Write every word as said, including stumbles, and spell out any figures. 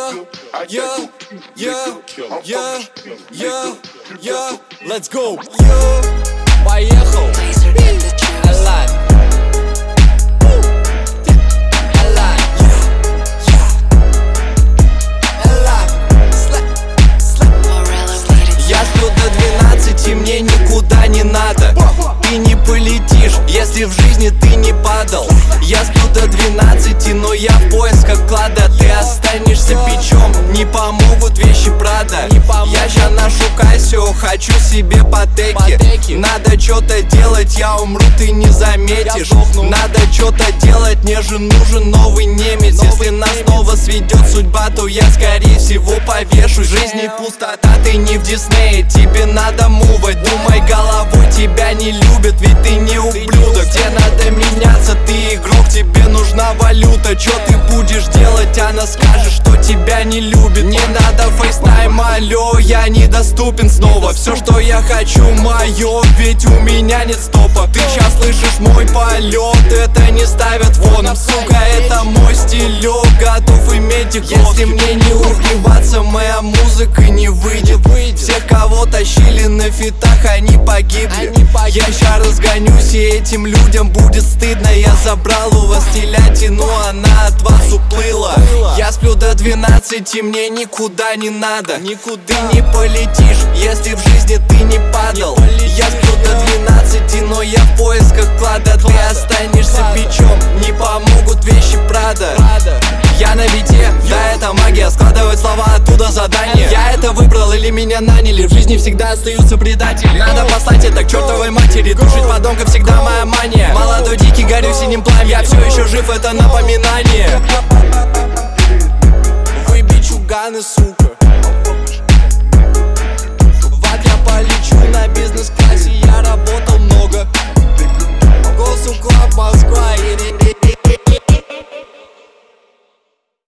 Yeah, yeah, yeah, yeah, yeah, yeah, let's go. Поехал. Alive. Я сплю до двенадцати, мне никуда не надо. Ты не полетишь, если в жизни ты не падал. Я сплю до двенадцати, но я в поисках клада. Ты останешься бичом, не помогут вещи Прада. Я ща ношу Кассио, хочу себе патеки. Надо что-то делать, я умру, ты не заметишь. Надо что-то делать, мне же нужен новый немец. Если нас снова сведет судьба, то я скорее всего повешу. Жизни пустота, ты не в Диснее, тебе надо мувать. Думай головой, тебя не любят, ведь ты не ублюдок. Где надо меняться, ты игрок, тебе нужна валюта. Чё ты будешь делать, она скажет, что тебя не любит. Не надо фейстайм, алло, я недоступен снова. Все, что я хочу, мое, ведь у меня нет стопа. Ты сейчас слышишь мой полет, это не ставят фоном. Сука, это мой стилек, готов иметь их. Если мне не убиваться, моя музыка не выйдет. Всех, кого тащили на фитах, они погибли. Я ща разгонюсь, и этим людям будет стыдно. Я забрал у вас телятину, она от вас уплыла. Я сплю до двенадцати, мне никуда не надо. Ты не полетишь, если в жизни ты не падал. Я сплю до двенадцати, но я в поисках клада. Ты останешься бичом, не помогут вещи Прада. Я на бите, да, это магия, складывать слова, оттуда задание. Я это выбрал или меня наняли, в жизни всегда остаются предатели. Надо послать это к чертовой матери, душить подонка всегда моя мания. Молодой дикий, горю синим пламенем, я все еще жив, это напоминание. Вы бичуганы, сука.